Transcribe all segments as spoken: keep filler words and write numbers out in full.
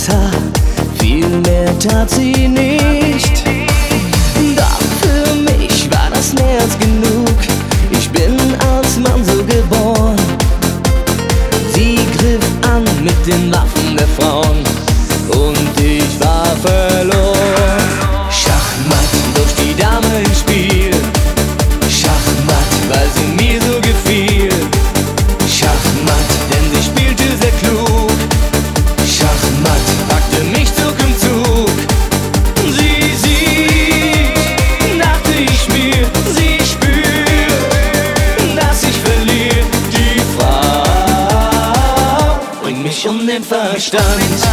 blondes Haar, viel mehr tat sie nicht. Doch für mich war das mehr als genug, ich bin als Mann so geboren. Sie griff an mit den Waffen der Frauen und ich war verloren. Schachmatt durch die Dame im Spiel, Schachmatt, weil sie mir so gefiel. Schachmatt, denn sie spielte sehr klug. Schachmatt, packte mich Zug um Zug. Sie sieht, dachte ich mir, sie spürt, dass ich verliere. Die Frau bringt mich um den Verstand.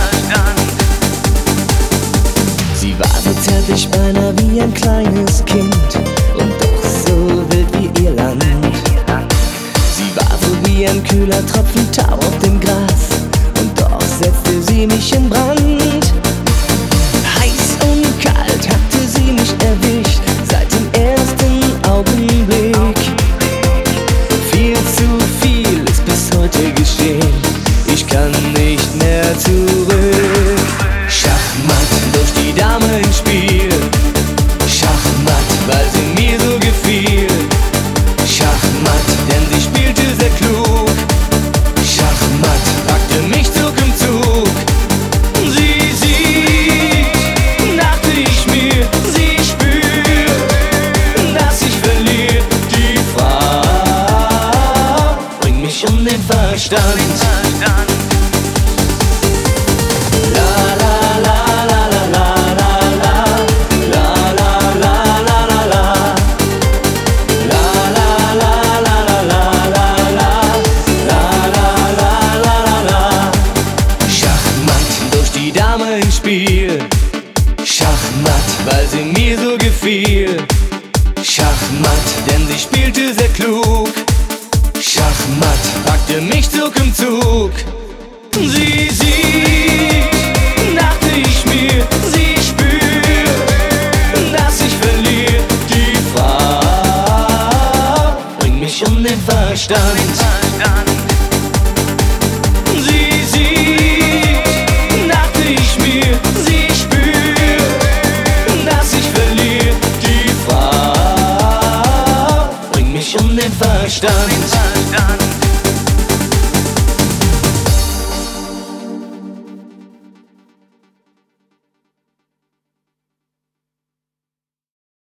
Sie war so zärtlich, beinahe wie ein kleines Kind und doch so wild wie ihr Land. Sie war so wie ein kühler Tropfen Tau auf dem Gras und doch setzte sie mich in Brand. Heiß und kalt hatte sie mich erwischt seit dem ersten Augenblick. Viel zu viel ist bis heute geschehen, ich kann nicht mehr zurück. Schachmatt durch die Dame im Spiel, Schachmatt, weil sie mir so gefiel. Schachmatt, denn sie spielte sehr klug. Schachmatt, packte mich Zug um Zug. Sie sieht, dachte ich mir, sie spürt, dass ich verliere. Die Frau bringt mich um den Verstand. Schachmatt, weil sie mir so gefiel. Schachmatt, denn sie spielte sehr klug. Schachmatt, packte mich Zug um Zug. Sie sieht, dachte ich mir, sie spürt, dass ich verliere. Die Frau bringt mich um den Verstand. Sie sieht, dachte ich mir, sie spürt, dass ich verliere. Die Frau bringt mich um den Verstand.